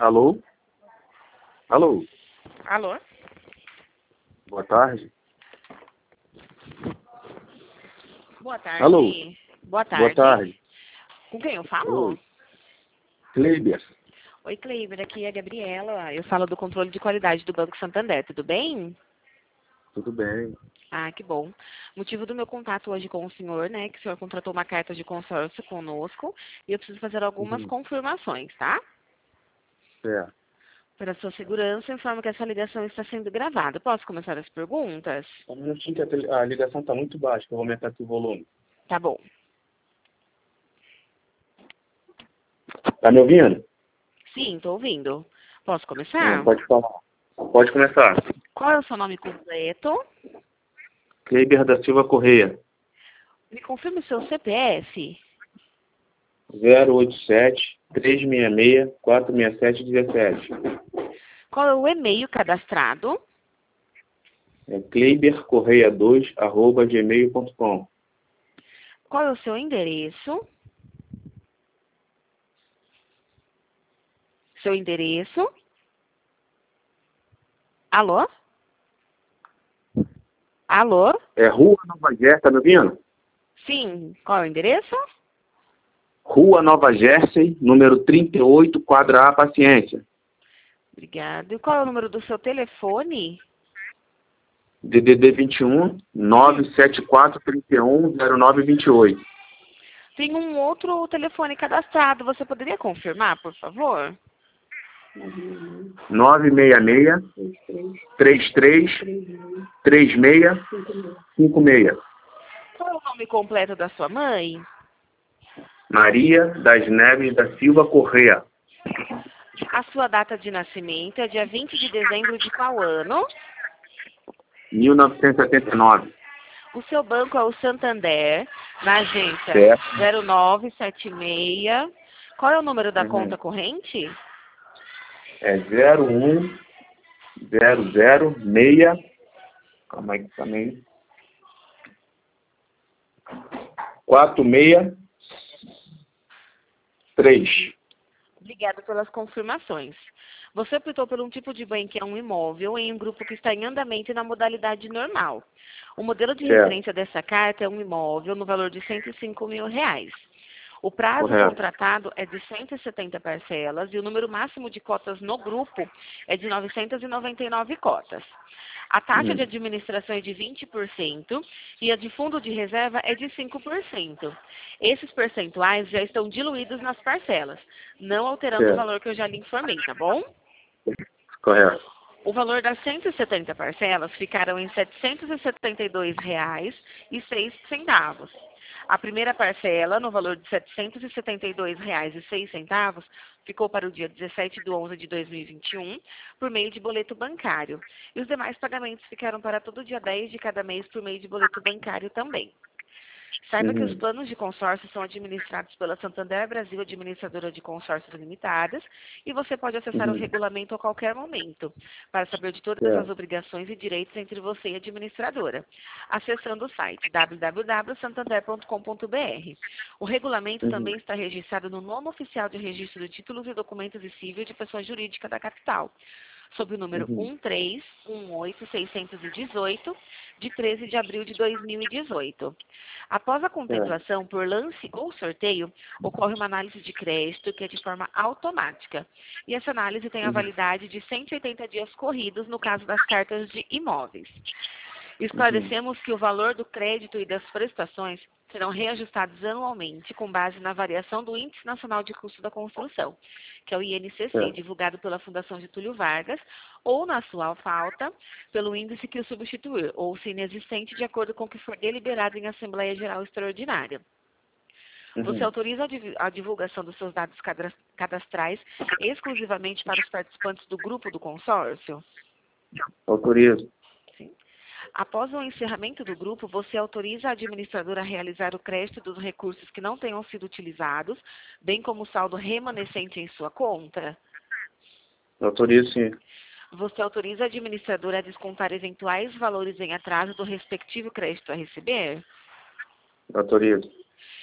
Alô? Alô? Alô? Boa tarde. Boa tarde. Alô? Boa tarde. Boa tarde. Com quem eu falo? Oi. Cleiber. Oi, Cleiber. Aqui é a Gabriela. Eu falo do controle de qualidade do Banco Santander. Tudo bem? Tudo bem. Ah, que bom. Motivo do meu contato hoje com o senhor, né? Que o senhor contratou uma carta de consórcio conosco e eu preciso fazer algumas confirmações, tá? Certo. Para sua segurança, informo que essa ligação está sendo gravada. Posso começar as perguntas? Um minutinho que a ligação está muito baixa, que eu vou aumentar aqui o volume. Tá bom. Tá me ouvindo? Sim, estou ouvindo. Posso começar? Pode falar. Pode começar. Qual é o seu nome completo? Cleiber da Silva Correia. Me confirme o seu CPF. 087-366-467-17. Qual é o e-mail cadastrado? É kleibercorreia2@gmail.com. Qual é o seu endereço? Seu endereço? Alô? Alô? É Rua Nova Jersey, tá me ouvindo? Sim. Qual é o endereço? Rua Nova Jersey, número 38, quadra A, Paciência. Obrigada. E qual é o número do seu telefone? DDD 21 974 31 0928. Tem um outro telefone cadastrado. Você poderia confirmar, por favor? 966 33 36 56. Qual é o nome completo da sua mãe? Maria das Neves da Silva Correia. A sua data de nascimento é dia 20 de dezembro de qual ano? 1979. O seu banco é o Santander, na agência Certo. 0976. Qual é o número da conta corrente? É 01006. Calma aí também. 463. Obrigada pelas confirmações. Você optou por um tipo de bem que é um imóvel em um grupo que está em andamento e na modalidade normal. O modelo de Certo. referência dessa carta é um imóvel no valor de R$ 105 mil. O prazo Correto. contratado é de 170 parcelas e o número máximo de cotas no grupo é de 999 cotas. A taxa de administração é de 20% e a de fundo de reserva é de 5%. Esses percentuais já estão diluídos nas parcelas, não alterando o Certo. valor que eu já lhe informei, tá bom? Correto. O valor das 170 parcelas ficaram em R$ 772,06. A primeira parcela, no valor de R$ 772,06, ficou para o dia 17/11/2021, por meio de boleto bancário. E os demais pagamentos ficaram para todo dia 10 de cada mês por meio de boleto bancário também. Saiba que os planos de consórcio são administrados pela Santander Brasil Administradora de Consórcios Limitadas e você pode acessar o regulamento a qualquer momento para saber de todas as obrigações e direitos entre você e a administradora, acessando o site www.santander.com.br. O regulamento também está registrado no Nomo Oficial de Registro de Títulos e Documentos e Cível de Pessoa Jurídica da Capital, sob o número 1318618, de 13 de abril de 2018. Após a contemplação por lance ou sorteio, ocorre uma análise de crédito que é de forma automática. E essa análise tem a validade de 180 dias corridos no caso das cartas de imóveis. Esclarecemos que o valor do crédito e das prestações serão reajustados anualmente com base na variação do Índice Nacional de Custo da Construção, que é o INCC, divulgado pela Fundação Getúlio Vargas, ou, na sua falta, pelo índice que o substituir, ou se inexistente, de acordo com o que for deliberado em Assembleia Geral Extraordinária. Você autoriza a divulgação dos seus dados cadastrais exclusivamente para os participantes do grupo do consórcio? Autorizo. Após o encerramento do grupo, você autoriza a administradora a realizar o crédito dos recursos que não tenham sido utilizados, bem como o saldo remanescente em sua conta? Autorizo, sim. Você autoriza a administradora a descontar eventuais valores em atraso do respectivo crédito a receber? Autorizo.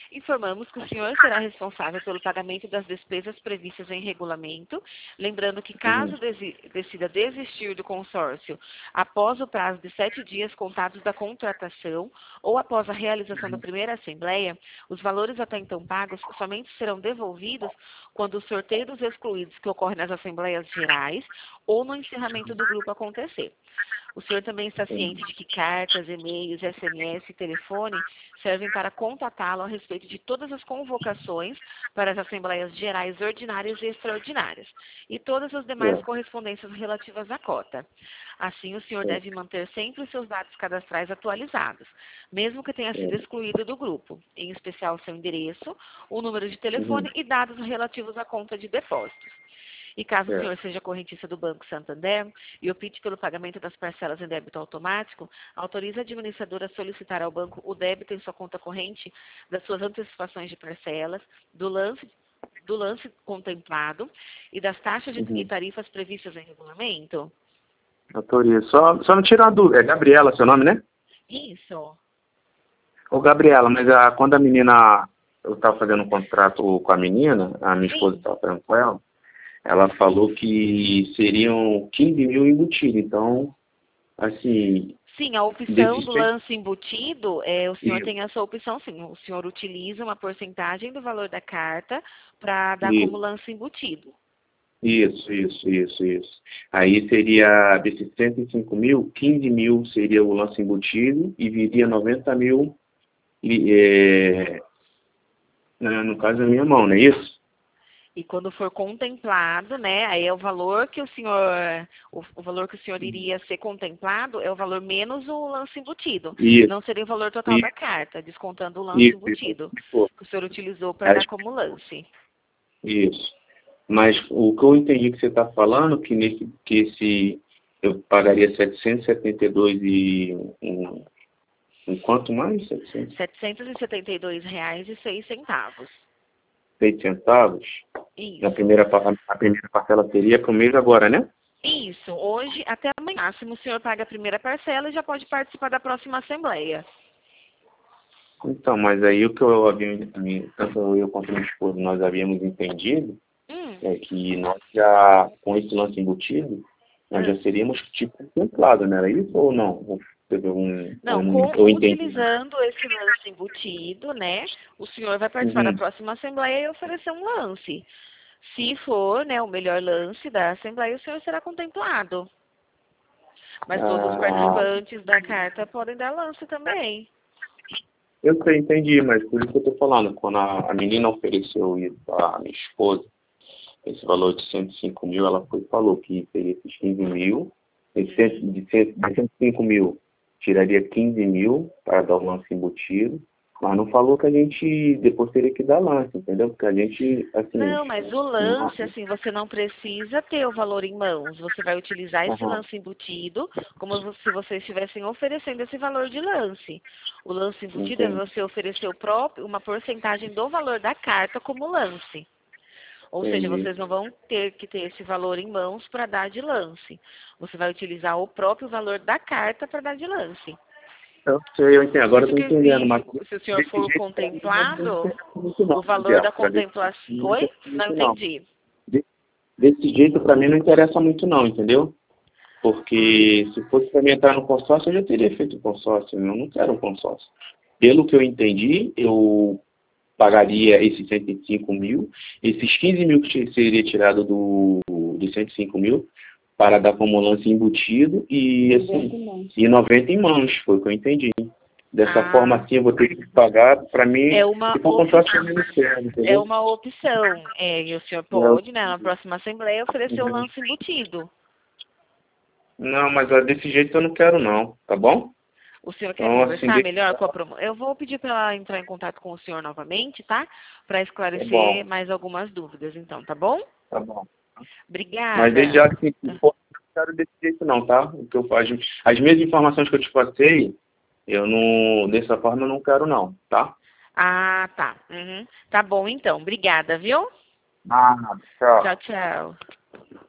Informamos que o senhor será responsável pelo pagamento das despesas previstas em regulamento, lembrando que caso decida desistir do consórcio após o prazo de 7 dias contados da contratação ou após a realização da primeira assembleia, os valores até então pagos somente serão devolvidos quando o sorteio dos excluídos que ocorre nas assembleias gerais ou no encerramento do grupo acontecer. O senhor também está ciente de que cartas, e-mails, SMS e telefone servem para contatá-lo a respeito de todas as convocações para as assembleias gerais ordinárias e extraordinárias e todas as demais correspondências relativas à cota. Assim, o senhor deve manter sempre os seus dados cadastrais atualizados, mesmo que tenha sido excluído do grupo, em especial seu endereço, o número de telefone e dados relativos à conta de depósitos. E caso o senhor seja correntista do Banco Santander e opte pelo pagamento das parcelas em débito automático, autorize a administradora a solicitar ao banco o débito em sua conta corrente das suas antecipações de parcelas, do lance contemplado e das taxas e tarifas previstas em regulamento? Autorizo. Só me tirar a dúvida. É Gabriela seu nome, né? Isso. Ô, Gabriela, mas quando a menina... Eu estava fazendo um contrato com a menina, a minha esposa estava falando com ela falou que seriam 15 mil embutidos. Então, assim... Sim, a opção do lance embutido, o senhor tem essa opção, sim. O senhor utiliza uma porcentagem do valor da carta para dar como lance embutido. Isso. Aí seria desses 105 mil, 15 mil seria o lance embutido e viria 90 mil, no caso, na minha mão, não é isso? E quando for contemplado, né, aí é o valor que o senhor, o valor que o senhor iria ser contemplado é o valor menos o lance embutido. Isso. Não seria o valor total da carta, descontando o lance embutido que o senhor utilizou para dar como lance. Isso. Mas o que eu entendi que você está falando, que eu pagaria 772 e quanto mais? R$ 772,06. 6 centavos? Isso. A primeira parcela seria para o mês agora, né? Isso. Hoje, até amanhã, máximo, o senhor paga a primeira parcela e já pode participar da próxima assembleia. Então, mas aí o que eu havia, tanto eu quanto minha esposa, nós havíamos entendido, é que nós já, com esse lance embutido, nós já seríamos tipo contemplados, não era isso ou não? Utilizando esse lance embutido, né, o senhor vai participar da próxima assembleia e oferecer um lance. Se for, né, o melhor lance da assembleia, o senhor será contemplado. Mas todos os participantes da carta podem dar lance também. Eu entendi, mas por isso que eu estou falando, quando a menina ofereceu isso à minha esposa, esse valor de 105 mil, ela falou que teria esses 15 mil, de 105 mil, tiraria 15 mil para dar o lance embutido, mas não falou que a gente depois teria que dar lance, entendeu? Porque a gente, assim... Não, mas o lance, assim, você não precisa ter o valor em mãos. Você vai utilizar esse lance embutido como se vocês estivessem oferecendo esse valor de lance. O lance embutido é você oferecer uma porcentagem do valor da carta como lance. Ou seja, vocês não vão ter que ter esse valor em mãos para dar de lance. Você vai utilizar o próprio valor da carta para dar de lance. Eu sei, eu entendo. Agora eu estou entendendo. Mas se o senhor for contemplado, o valor da contemplação... Oi? Não entendi. Desse jeito, para mim, não interessa muito não, entendeu? Porque se fosse para mim entrar no consórcio, eu já teria feito o consórcio. Eu não quero um consórcio. Pelo que eu entendi, eu pagaria esses 105 mil, esses 15 mil que seria tirado dos 105 mil, para dar como lance embutido e, assim, e 90 em mãos, foi o que eu entendi. Dessa forma, assim, eu vou ter que pagar, para mim, é uma opção. E o senhor pode, né, na próxima assembleia, oferecer o lance embutido. Não, mas desse jeito eu não quero não, tá bom? O senhor quer conversar melhor com a promoção? Eu vou pedir para ela entrar em contato com o senhor novamente, tá? Para esclarecer mais algumas dúvidas, então, tá bom? Tá bom. Obrigada. Mas desde já, assim, não quero desse jeito não, tá? O que eu faço, as mesmas informações que eu te passei, dessa forma eu não quero não, tá? Ah, tá. Tá bom, então. Obrigada, viu? Tchau. Tchau, tchau.